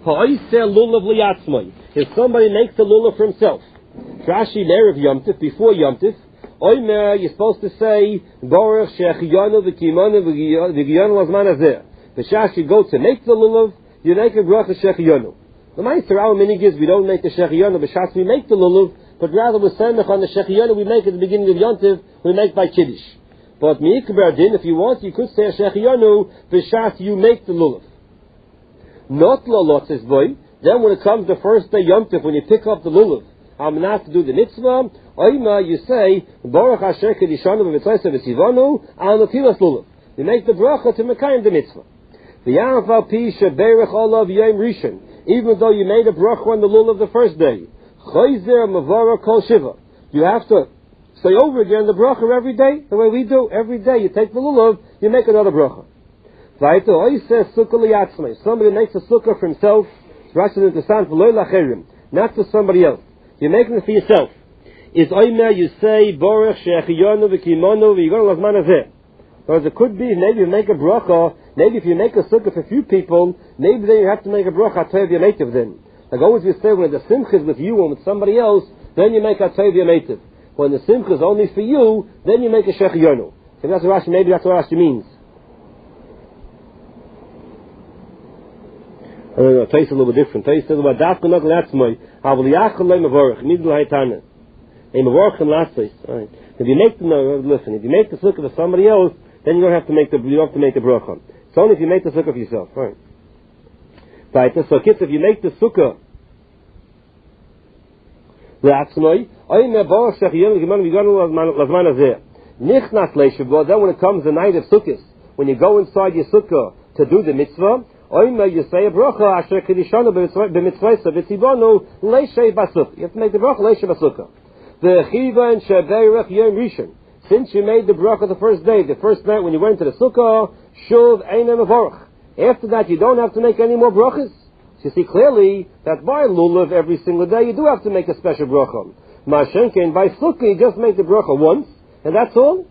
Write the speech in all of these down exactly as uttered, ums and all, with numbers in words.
Ha'iseh lulav liyatzmai. If somebody makes a lulav for himself, Rashi Erev Yom Tif, before Yom Tif, Oimer, you're supposed to say, Baruch Shechiyanu v'kimanu v'giyanu lazman hazeh. The Shash, you go to make the lulav, you make a bracha Shechiyanu. The Meister, our minig is, we don't make the Shechiyanu, but Shash, we make the lulav, but rather we semech on the Shechiyanu, we make at the beginning of Yom Tif, we make by Kiddush. But Me'ikbar Din, if you want, you could say a Shechiyanu, but Shash, you make the lulav. Not Lolot says boy, then when it comes the first day Yom Tif, when you pick up the lulav, I'm not to do the mitzvah, Oima, you say, Baruch Asher Kedishanu v'mitzvah v'sivanu, al natilas lulav. You make the bracha to mekayim the mitzvah. V'yam val pi sheberech olav yom rishon. Even though you made a bracha on the lulav the first day, Chayzer mavara kol shiva. You have to say over again the bracha every day, the way we do. Every day you take the lulav, you make another bracha. V'ayto oiseh sukkah liyatzmai. Somebody makes a sukkah for himself, Rashi is interesting, v'lo lacherim, not for somebody else. You're making it for yourself. Is Oimer, you say, Baruch Shechiyanu v'kimonu v'yigonu lazman hazeh. Whereas it could be, maybe you make a bracha, maybe if you make a sukkah for a few people, maybe then you have to make a bracha atayv yamativ then. Like always we say, when the simcha is with you and with somebody else, then you make atayv yamativ. When the simcha is only for you, then you make a Shechiyanu. So that's what Rashi, maybe that's what Rashi means. I don't know, taste a little bit different. Taste a little bit, dafka not latzmai, havli yachal le mavorach, nidl haytana. A mavorach and lastais. Alright. If you make the, no, listen, if you make the sukkah for somebody else, then you don't have to make the, you don't have to make the bracha. It's only if you make the sukkah for yourself. Alright. Right, so kids, if you make the sukkah, latzmai, oy me baruch shechiyanu v'kimanu v'yigonu lazman hazeh. Nichnas leishavah, then when it comes the night of sukkahs, when you go inside your sukkah to do the mitzvah, Oima, you say a bracha, asher kedishanu b'mitzvah v'tzibanu leishei basuk. You have to make the bracha leishei basukah. The chiva and sheberech yom rishon. Since you made the bracha the first day, the first night when you went to the sukkah, shuv einem avorach. After that, you don't have to make any more brachas. So you see clearly that by lulav every single day, you do have to make a special bracha. Mashenken, by sukkah, you just make the bracha once, and that's all.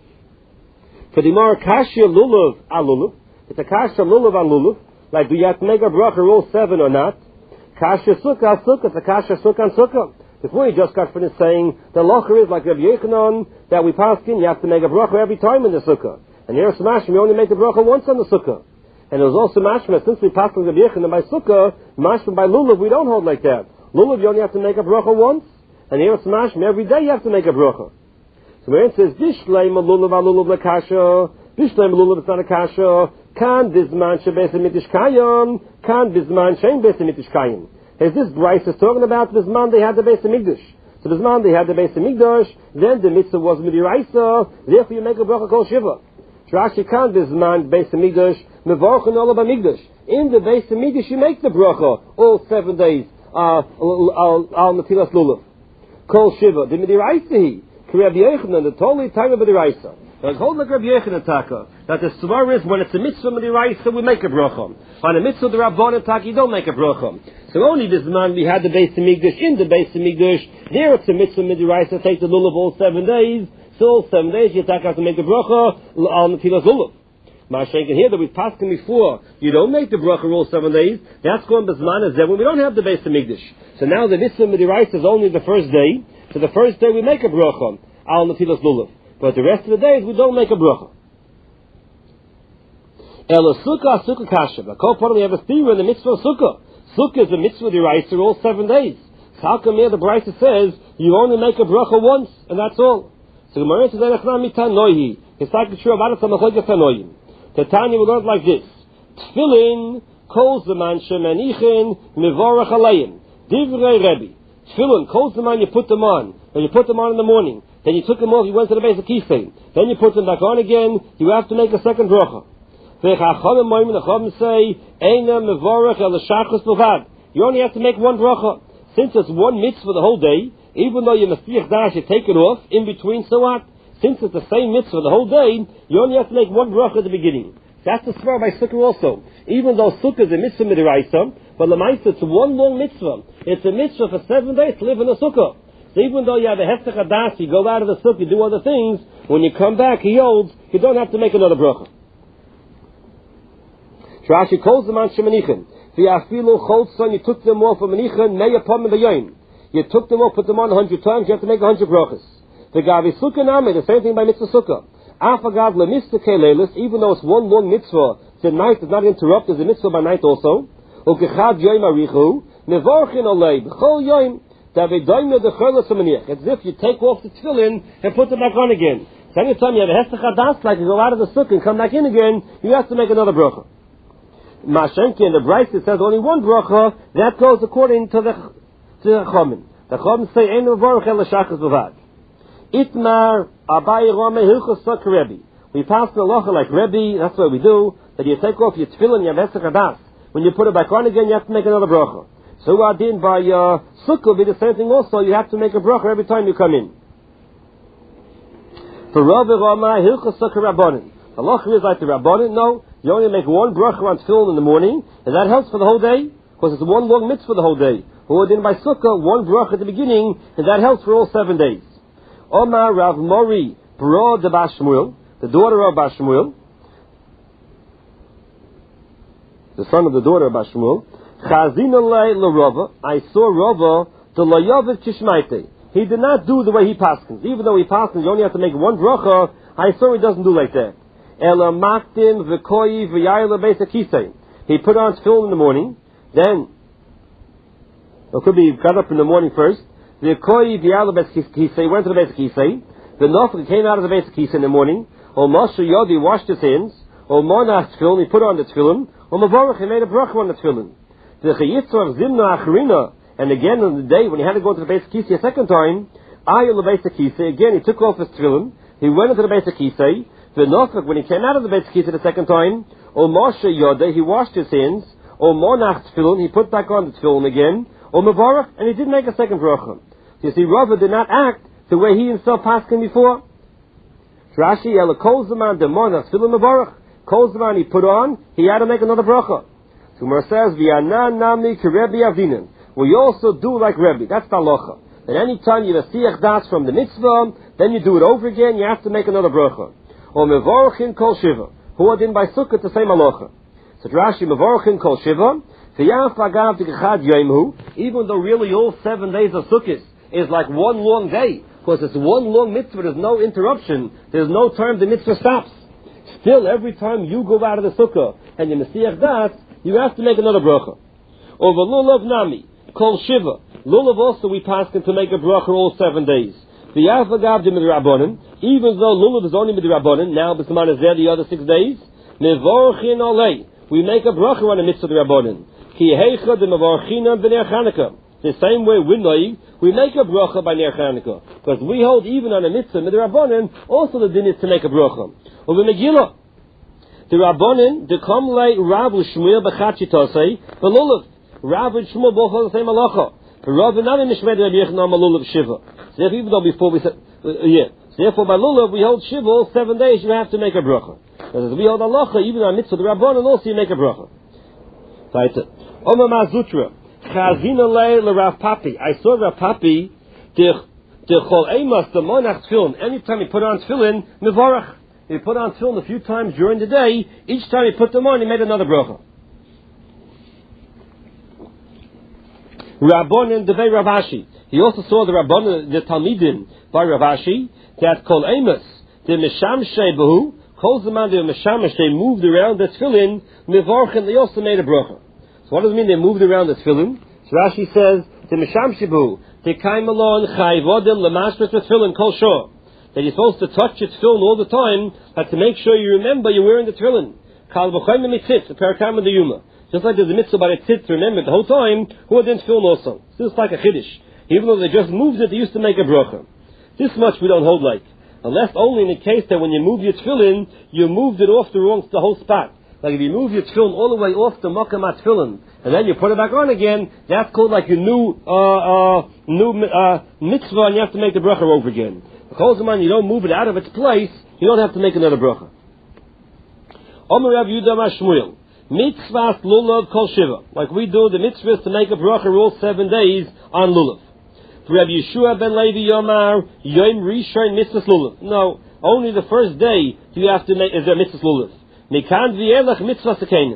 For the mar kashya lulav al lulav. It's a kasha lulav on lulav. Like, do you have to make a bracha rule seven or not? Kasha sukkah sukkah. It's a kasha sukkah on sukkah. Before you just got finished saying the locher is like Rabbi Yechanan that we pass in. You have to make a bracha every time in the sukkah. And here Samashma, you only make a bracha once on the sukkah. And it was also mashma since we pass in Rabbi Yechanan by sukkah, mashma by lulav we don't hold like that. Lulav you only have to make a bracha once. And here Samashma every day you have to make a bracha. So when it says Bishleim lulav al lulav lakasha, Bishleim lulav it's not a kasha. Kan bizman shebes mitish kayim, kan bizman shein bes mitish kayim. As this Bryce is talking about, bizman they had the base of Migdash. So bizman they had the base of Migdash, then the mitzvah was midiraisa, therefore you make a bracha kol shiva. Rashi kan bizman base of Migdash, mevorchen olah b'migdash. In the base of Migdash you make the bracha all seven days, uh, al natilas lulav. Kol shiva, the midiraisa he, Rabbi Yechanan, the totally time of midiraisa. Like hold like Rabbi Yechanan taka, that the svar is when it's a mitzvah midiraisa we make a bracha. On a mitzvah the Rabbanan taka you don't make a bracha. So only this man we had the base of Migdash, in the base of Migdash, there it's a mitzvah midiraisa, take the lulav all seven days, so all seven days you taka have to make a bracha on the tilas lulav. Mashenken here that we passed him before, you don't make the bracha all seven days, that's going bezman as when we don't have the base of Migdash. So now the mitzvah midiraisa is only the first day, so the first day we make a bracha al natilas lulav. But the rest of the days we don't make a bracha. Ela sukkah sukkah kasha. The kol part we have a theory in the mitzvah of sukkah. Sukkah is a mitzvah deraisa all seven days. So how come here the Brisa says you only make a bracha once and that's all? So the Gemara says enachna mitanohi. It's like the true about it samachlokas tanoim. The Tanya we learned like this: Tefillin kol zaman shemenichin mivorach aleim. Divrei Rebbe. Tefillin kol zaman you put them on. When you put them on in the morning. Then you took them off, you went to the base of Kisei. Then you put them back on again, you have to make a second bracha. The Chachamim say, Eina mevorach el shachos bilvad. You only have to make one bracha. Since it's one mitzvah the whole day, even though you mestiach dash, you take it off, in between, so what? Since it's the same mitzvah the whole day, you only have to make one bracha at the beginning. That's the svar by sukkah also. Even though sukkah is a mitzvah midiraisa, but lemaisa it's one long mitzvah. It's a mitzvah for seven days to live in a sukkah. So even though you have a hefsech hadas, you go out of the sukkah, you do other things, when you come back, he holds, you don't have to make another bracha. Rashi calls them on shemenichin. V'afilu cholson, you took them off from Menichan, meyapom v'yoyim. You took them off, put them on a hundred times, you have to make a hundred brachas. V'gavi sukkah nami, the same thing by mitzvah sukkah. Afagav lemista keleilis, even though it's one long mitzvah, the night is not interrupted, there's a mitzvah by night also. Ukechad yoyim arichu, nevorchin olei, b'chol yoyim, davidoyim yodechol l'samaniach. It's as if you take off the tefillin and put them back on again. So anytime you have a hester chadas, like you go out of the sukkah and come back in again, you have to make another bracha. Mashenki in the Bryce, it says only one bracha, that goes according to the, to the Chomin. The Chomin say, Ein Mevorach el Shachas Bavad. Itmar Abai Rome Hilchos Sok Rebbe. We pass the halacha like Rebbe, that's what we do, that you take off your tefillin, you have hester chadas. When you put it back on again, you have to make another bracha. So Adin by uh, sukkah be the same thing also, you have to make a bracha every time you come in. For Rav Rama Hilchos Sok Rabbanin. The halacha is like the Rabbanin, no. You only make one bracha on tefillin in the morning, and that helps for the whole day, because it's one long mitzvah for the whole day. Or then by sukkah, one bracha at the beginning, and that helps for all seven days. Omar Rav Mori Bro de Bashmuel, the daughter of Bashmuel, the son of the daughter of Bashmuel, Chazina le Rava, I saw Rava the Layavet Kishmaite. He did not do the way he paskins. Even though he paskins, you only have to make one bracha, I saw he doesn't do like that. Ela maktim v'koi v'yayla beis hakisei. He put on tefillin in the morning, then, it could be he got up in the morning first, v'koi v'yayla beis hakisei, went to the beis hakisei, the nofel came out of the beis hakisei in the morning, or Moshe Yodi washed his hands, or Monach tefillin, he put on the tefillin, or Mavorach, he made a bracha on the tefillin. The chayitzor zimna acharina, and again on the day when he had to go to the beis hakisei a second time, ayel the beis hakisei, again he took off his tefillin, he went into the beis hakisei, the Nofek, when he came out of the Beis Hakisei the second time, O Moshe Yoda, he washed his hands, O Monach Tefillin, he put back on the Tefillin again, O Mevorach, and he didn't make a second bracha. So you see, Rava did not act the way he himself passed him before. Rashi, Ela Kol Zaman, the Monach Tefillin Mevorach, Kol Zaman he put on, he had to make another bracha. So Mar says, V'yanan Namni Kerebi Avdinan. We also do like Rebbe, that's the halacha. That any time you have a siach das from the mitzvah, then you do it over again, you have to make another bracha. Or mevorchin kol shiva, who are in by sukkah the same halacha. So Rashi mevorchin kol shiva, v'yaf agav t'gechad yoimhu, even though really all seven days of sukkah is like one long day, because it's one long mitzvah, there's no interruption, there's no time the mitzvah stops. Still, every time you go out of the sukkah and you mesiach das, you have to make another bracha. Or v'lulav nami, kol shiva, lulav also we pass him to make a bracha all seven days. V'yaf agav d'midrabanan, even though lulav is only midrabanan, now b'saman is there the other six days, mevorchin olei, we make a bracha on a mitzvah d'rabanan. Ki heicha d'mevorchinam b'ner Chanukah. The same way we know, we make a bracha by ner Chanukah, because we hold even on a mitzvah midrabanan, also the din is to make a bracha. Or the Megillah, the rabbanan, the kamlei Rav Shmuel b'chatchitosei, the lulav, Rav and Shmuel both have the same halacha. The Rav and Nami Mishmed Rabbi Yechon lulav shiva. So even though before we said, uh, yeah, so therefore by lulav we hold shiva all seven days, you have to make a bracha. Because we hold halacha, even on mitzvah the rabbanan also you make a bracha. Right. Omer Mazutra, Chazina lei l'Rav Papi. I saw Rav Papi, the the chol emas the monach tefillin. Anytime he put on tefillin, mevorach. He put on tefillin a few times during the day. Each time he put them on, he made another bracha. Rabbanan devei Ravashi. He also saw the Rabbanan, the Talmidim by Ravashi, that kol emas the mishamshei behu, kol zaman the mishamsh they moved around the tefillin mevorach, they also made a bracha. So what does it mean they moved around the tefillin? So Rashi says the mishamshei behu they came along chayvodim lemashmas tefillin kol shor, that you're supposed to touch your tefillin all the time, but to make sure you remember you're wearing the tefillin. Kal v'choyim mitzitz the parakam of the yuma. Just like there's a mitzvah by the tzitz to remember the whole time, who didn't tefillin also. So it's like a chiddush. Even though they just moved it, they used to make a bracha. This much we don't hold like. Unless only in the case that when you move your tefillin, you moved it off the wrong, the whole spot. Like if you move your tefillin all the way off the makam tefillin, and then you put it back on again, that's called like a new, uh, uh, new, uh, mitzvah, and you have to make the bracha over again. Because the man, you don't move it out of its place, you don't have to make another bracha. Omer Rav Yehuda Shmuel. Mitzvahs lulav kol shiva. Like we do the mitzvahs to make a bracha all seven days on lulav. For Rabbi Yeshua ben Levi Yomar, Yom Rishon mitzvahs lulav. No, only the first day do you have to make, is there mitzvahs lulav. Mikan v'yelech mitzvahs akenim.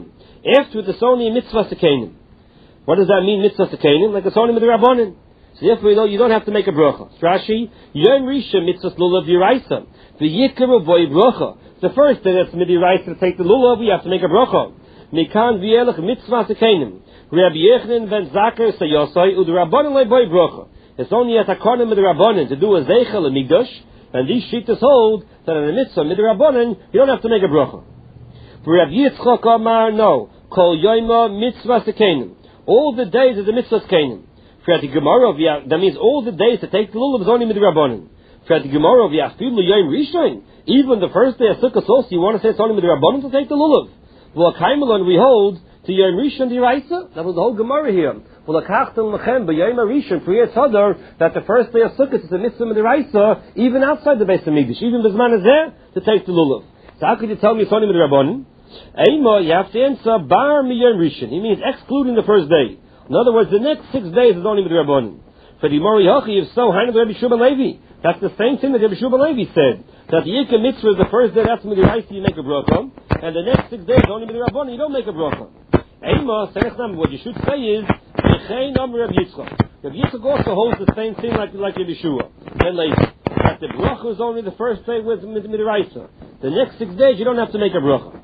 Afterwards, it's only a mitzvah sekanim. What does that mean, mitzvah sekanim? Like it's only with the rabbanim. So therefore, you, know, you don't have to make a bracha. Rashi, Yom Rishon mitzvah lulav yiraisa. The yikaru boy bracha. The first thing that's midiraisa to take the lulav, we have to make a bracha. Mikan v'yelech mitzvah sekanim. Rabbi Yechnin ben Zakar sayosai ud rabbanim le boy bracha. It's only at hakonim with the rabbanim to do a zeichel and migdash, and these shittas hold that in a mitzvah with the rabbanim you don't have to make a bracha. For Rabbi Yitzchak Amar, no, kol yoyma mitzvah sekanim. All the days of the mitzvah sekanim. For the Gemara, that means all the days to take the lulav is only with the rabbanim. For the Gemara, yom rishon, even the first day of Sukkot also, you want to say it's only with the rabbanim to take the lulav. Well, Kaimelon we hold to Yom Rishon Diraisa. That was the whole Gemara here. Well, Akachtem Lechem b'Yom Rishon for Yitzhadar that the first day of Sukkot is a mitzvah Diraisa, even outside the Beis Hamikdash, even Bisman is there to take the lulav. So how could you tell me it's only with the rabbanim? Eima, you have to answer bar miyom rishon. He means excluding the first day. In other words, the next six days is only with the rabbanim. For the Mori Hachi, if so, Hainu Rabbi Shua ben Levi. That's the same thing that Rabbi Shua ben Levi said. That the Yikah mitzvah is the first day, that's with the Raisa, you make a bracha, and the next six days only with the rabbanim, you don't make a bracha. Eima, what you should say is, Yechein Amar Rabbi Yitzchak. Rabbi Yitzchak also holds the same thing like like Rabbi Shua ben Levi. That the bracha is only the first day with with the Raisa. The next six days you don't have to make a bracha.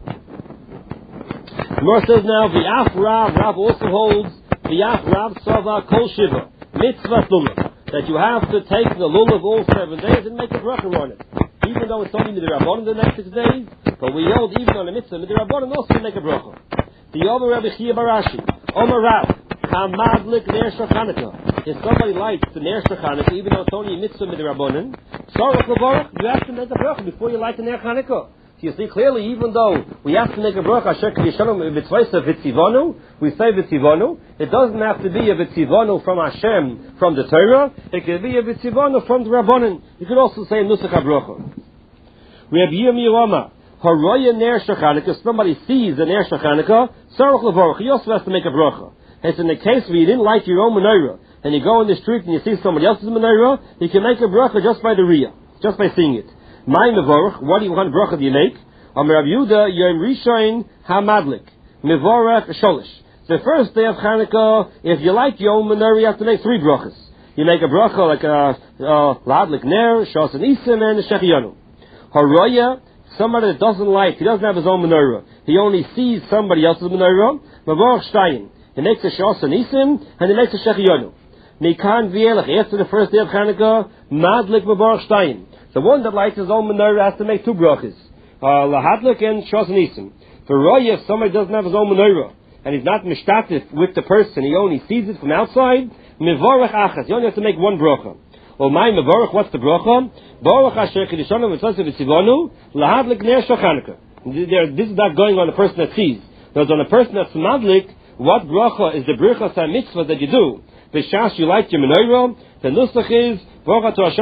Gemara says now, V'af Rav, Rav also holds, V'af Rav Sava Kol Shiva, Mitzvah Lulav, that you have to take the lulav all seven days and make a bracha on it. Even though it's only Midir Rabbanim the next six days, but we hold even on the mitzvah, Midir Rabbanim also make a bracha. The Omer Rabbi Chia Barashi, Omer Rav, Hamadlik Ner Shachanaka. If somebody lights the Ner Shachanaka, even though it's only a mitzvah Midir Rabbanim, Sarach Levarach, you have to make a bracha before you light the Ner Chanukah. You see clearly, even though we have to make a bracha, Asher Kedishanu B'Tzvaisa V'Tzivanu, we say V'Tzivanu. It doesn't have to be a V'Tzivanu from Hashem, from the Torah. It can be a V'Tzivanu from the Rabbanim. You could also say Nusach HaBracha. Rabbi Yirmiyah Amar, Haroya Ner Shachanaka, if somebody sees the Ner Shachanaka, Sarach Levarach, he also has to make a bracha. It's in the case where you didn't light your own menorah, and you go in the street and you see somebody else's menorah, you can make a bracha just by the riyah, just by seeing it. My mevorach, what do you want bracha do you make? Amar Rav Yehuda Yom Rishon Hamadlik Mevorach Sholish. The first day of Chanukah, if you light your own menorah, you have to make three brachas. You make a bracha like a Ladlik Ner, Shas and Isim, and a Shechiyanu. Haroya, somebody that doesn't light, he doesn't have his own menorah, he only sees somebody else's menorah. Mevorach Shtayim, he makes a Shas and Isim, and he makes a Shechiyanu. Mikan Vielach, after the first day of Chanukah, Madlik Mevorach Shtayim. The one that lights his own menorah has to make two brachas, uh, lahadlik and shas nisim. For roya, if somebody doesn't have his own menorah and he's not mishtatif with the person, he only sees it from outside. Mevorach achas, you only have to make one bracha. Or my mevorach, what's the bracha? Baruch Asher Kedishanu V'Tzvaisa V'Tzivanu lahadlik ner shachanukah. This is not going on a person that sees. There's on a person that's madlik. What bracha is the bracha sa mitzvah that you do? V'shas you light your menorah. The nusach is we say the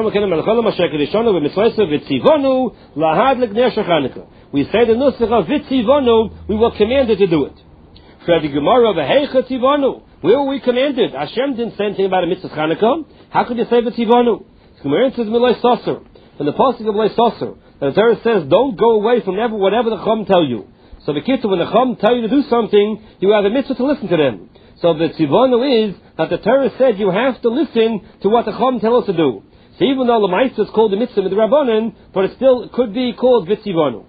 nusach of Vitzivanu, we were commanded to do it. For the Gemara of Tivanu, where were we commanded? Hashem didn't say anything about a mitzvah Chanukah. How could you say Vitzivanu? The Gemara says Milay Sasser. From the pasuk of Milay Sasser, the Torah says, don't go away from whatever, whatever the Chum tell you. So the kitzur, when the Chum tell you to do something, you have a mitzvah to listen to them. So the tzivanu is that the Torah said you have to listen to what the Chum tell us to do. So even though the Ma'aseh is called the mitzvah with the Rabbanan, but it still could be called vitzivanu.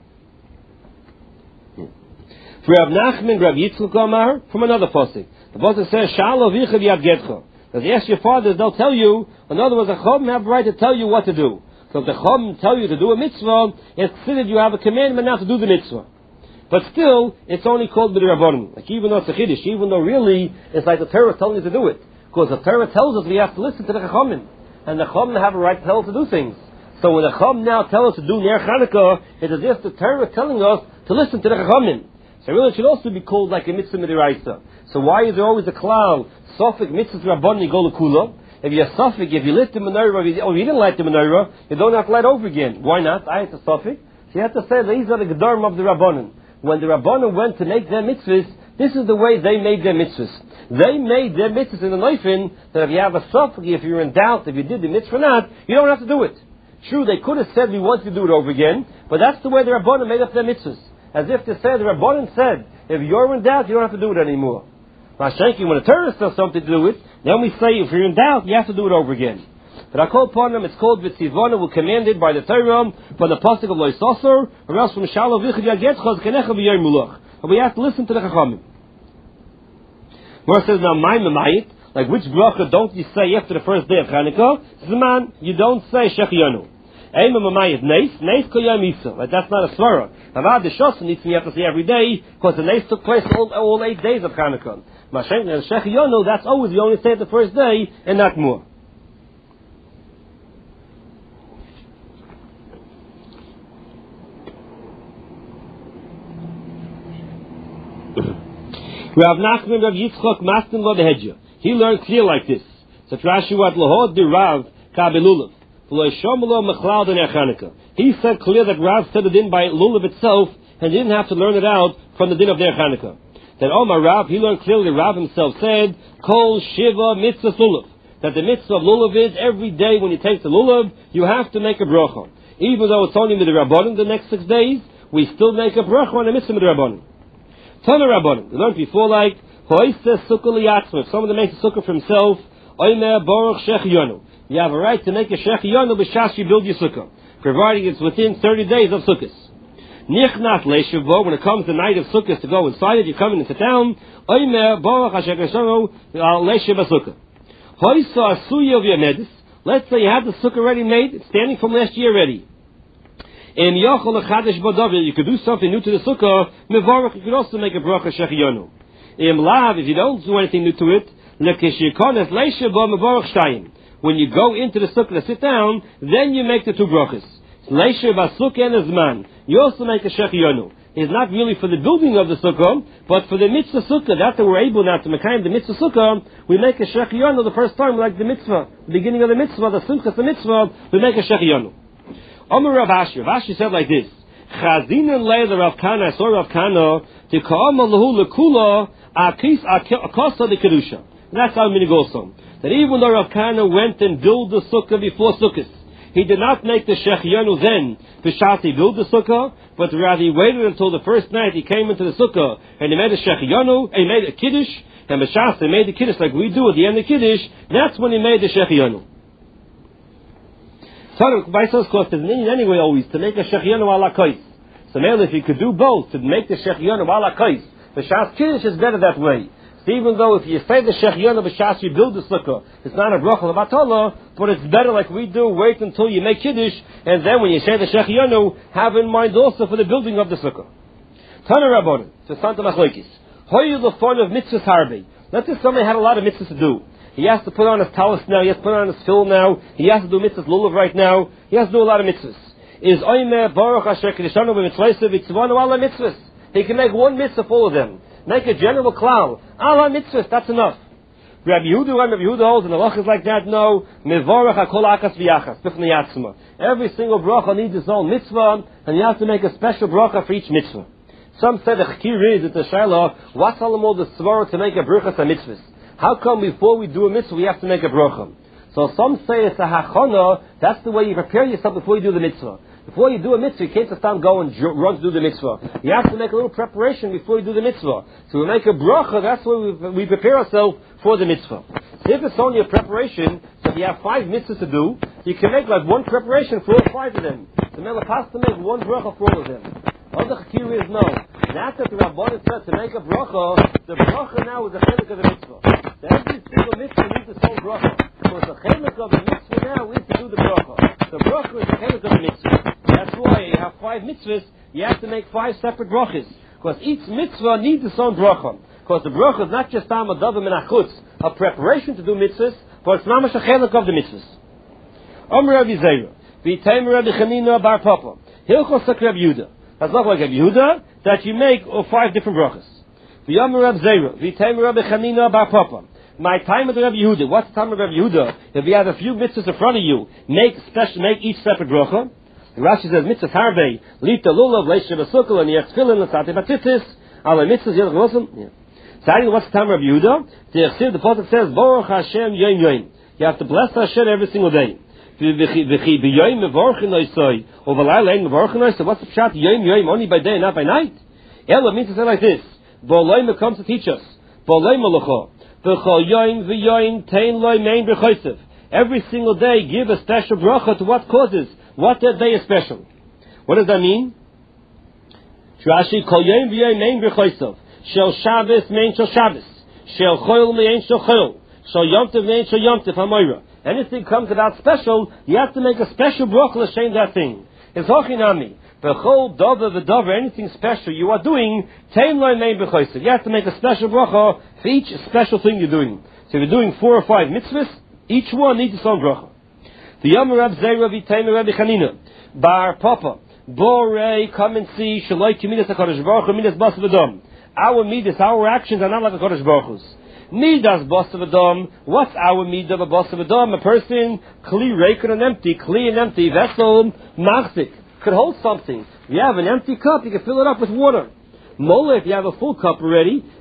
For Rav Nachman, Rav Yitzchak Amar, from another pasuk. The pasuk says, Sha'al avicha v'yad gedcha. If you ask your fathers, they'll tell you. In other words, the Chum have the right to tell you what to do. So if the Chum tell you to do a mitzvah, it's considered you have a commandment now to do the mitzvah. But still, it's only called b'derabbanan. Like even though it's a chiddush, even though really it's like the Torah telling you to do it, because the Torah tells us we have to listen to the Chachamim, and the Chachamim have a right to tell us to do things. So when the Chachamim now tell us to do Ner Chanukah, it is as if the Torah telling us to listen to the Chachamim. So really, it should also be called like a mitzvah midiraisa. So why is there always a klal sofik mitzvah rabbanan go lekula? If you're sofik, if you lit the menorah, or you didn't light the menorah, you don't have to light over again. Why not? I had to sofik. So you have to say these are the gedarm of the rabbanan. When the Rabbanan went to make their mitzvahs, this is the way they made their mitzvahs. They made their mitzvahs in the Neufin, that if you have a suffix, if you're in doubt, if you did the mitzvah or not, you don't have to do it. True, they could have said we want to do it over again, but that's the way the Rabbanan made up their mitzvahs. as if to say the Rabbanan said, if you're in doubt, you don't have to do it anymore. Mashenki, when a terrorist does something to do it, then we say if you're in doubt, you have to do it over again. But I call upon them, it's called Vitzivona, were commanded by the Torah, from the Pasuk of Loisosor, or else from Shalom Vichid Yagetchaz Kenecha B'Yom Mulach. And we have to listen to the Chachamim. Where it says now, my Mamayit, like which bracha don't you say after the first day of Chanukah? Zman, you don't say Shechianu. Eima Mamayit Neis, Neis Kol Yom Yisrael. Like that's not a svara. Avad the Shosan needs to you have to say every day, because the Neis took place all, all eight days of Chanukah. Mashenk and Shechianu, that's always you only say it the first day, and not more. Rav Nachman Rav Yitzchok Mastin Lo Behedja. He learned clear like this. So Rashi what Lohod de Rav Kabelulav. V'lo Shomelo Mechlal Den Chanukah. He said clear that Rav said it in by Lulav itself and didn't have to learn it out from the din of their Chanukah. Then Omar Rav, he learned clearly. Rav himself said Kol Shiva Mitzvah Lulav. That the mitzvah of Lulav is every day when you take the Lulav, you have to make a bracha. Even though it's only with the Rabbanim the next six days, we still make a bracha on the mitzvah with the Rabbanim. Tana Rabbanim, we learned before like, if someone makes a sukkah for himself, you have a right to make a shechiyonu b'shas you build your sukkah, providing it's within thirty days of sukkahs. Nichnat leishavo, when it comes the night of sukkahs to go inside it, you're coming into town, let's say you have the sukkah already made, it's standing from last year already. And you could do something new to the sukkah. Mevarach, you could also make a bracha shechiyonu. Im lav, if you don't do anything new to it, when you go into the sukkah to sit down, then you make the two brachas. You also make a shechiyonu. It's not really for the building of the sukkah, but for the mitzvah sukkah. That's that we're able now to make the mitzvah sukkah. We make a shechiyonu the first time, like the mitzvah, the beginning of the mitzvah, the simchas, the mitzvah. We make a shechiyonu. Amar Rav Ashi, Rav Ashi said like this: Chazinan leila Rav Kana, I saw Rav Kana to ka'ama lahu lekula akis akosa de kedusha. That's how many goes on. That even though Rav Kana went and built the sukkah before sukkahs, he did not make the shechiyanu then b'shas he built the sukkah, but rather he waited until the first night he came into the sukkah and he made a shechiyanu, and he made a kiddush, and b'shas he made the kiddush like we do at the end of kiddush. That's when he made the shechiyanu. So, by so course, there's need anyway always to make a shechiyanu ala kais. So, now if you could do both, to make the shechiyanu ala kais, the shas kiddush is better that way. So, even though if you say the shechiyanu b'shas you build the sukkah, it's not a bracha l'batala, but it's better like we do. Wait until you make kiddush, and then when you say the shechiyanu, have in mind also for the building of the sukkah. Tana Rabbanan to Santa Machlekes. Hoyu l'fon of mitzvahs harbe. Let's say somebody had a lot of mitzvahs to do. He has to put on his talus now, he has to put on his film now, he has to do mitzvahs lulav right now, he has to do a lot of mitzvahs. Is oime baruch asher kedishanu b'mitzvahs v'tzivanu ala mitzvahs. He can make one mitzvah for all of them. Make a general klal. Ala mitzvahs, that's enough. Rabbi Yehuda, Rabbi Yehuda holds, and the halachas like that, no. Mevarach hakol akas v'yachas, b'fnei yatzma. Every single bracha needs its own mitzvah, and you have to make a special bracha for each mitzvah. Some say the chikir is, it's a shayla, what's all the svara to make a bracha for mitzvahs? How come before we do a mitzvah we have to make a bracha? So some say it's a hachana, that's the way you prepare yourself before you do the mitzvah. Before you do a mitzvah, you can't just stand go and run to do the mitzvah. You have to make a little preparation before you do the mitzvah. So we make a bracha, that's why we, we prepare ourselves for the mitzvah. So if it's only a preparation, so if you have five mitzvahs to do, you can make like one preparation for all five of them. The Melech has to make one bracha for all of them. Other chakir is no. Not that the Rabbanan said to make a bracha, the bracha now is the chelik of the mitzvah. So every single mitzvah needs its own bracha. Because the chelik of the mitzvah now is to do the bracha. The bracha is the chelik of the mitzvah. That's why you have five mitzvahs, you have to make five separate brachas. Because each mitzvah needs its own bracha. Because the bracha is not just tam adavim and achutz, a preparation to do mitzvahs, but it's mamash a chelik of the mitzvahs. Omer Rabbi Zera, v'yitayim Rabbi Chanina bar Papa, hilchos sak Rabbi Yehuda. That's not like Rabbi Yehuda, that you make oh, five different brachas. V'yomer Rabbi Zera, v'yitayim Rabbi Chanina bar Papa. My time of the Rabbi Yehuda. What's the time of Rabbi Yehuda? If you have a few mitzvahs in front of you, make special, make each separate bracha. Rashi says mitzvahs harbe, lita lulav, leishav asukal, and yech tefillin, l'sate batitis, ala mitzvahs yelach l'osam. Yeah. So what's the time of Rabbi Yehuda? The Yechsiv, the Pasuk says, Baruch Hashem yom yom. You have to bless Hashem every single day. V'chi v'chi b'yoyim mevorchin oisoi. Or v'layla ein mevorchin oisoi. What's the pshat? Yoyim yoyim only by day, not by night. Ella means to say like this. V'olayim comes to teach us. V'olayim alocha. V'chol yoyim v'yoyim tein loy mein b'choysev. Every single day, give a special bracha to what causes. What that day is special. What does that mean? Rashi kol yoyim v'yoyim mein b'choysev. Shel Shabbos mein shel Shabbos. Shel choil mein shel choil. Shel Yom Tov mein shel Yom Tov hamoira. Anything comes about special, you have to make a special bracha l'shem that thing. It's hochinami. V'chol dover v'dover, anything special you are doing, tein loy mein b'choysev. You have to make a special bracha for each special thing you're doing. So if you're doing four or five mitzvahs, each one needs its own bracha. The Yom Rav Zera v'teimer Rabbi Chanina. Bar Papa. Borei, come and see, Shaloi Kimidas HaKadosh Baruch Hu, Midas Bas V'Dom. Our midas, our actions are not like a Kadosh Baruch Hu's. Midas Bas V'Dom. What's our midah of a Bas V'Dom? A person, Kli Reikon, an empty, Kli, an empty vessel, Machzik, could hold something. If you have an empty cup, you can fill it up with water. Mola, if you have a full cup already,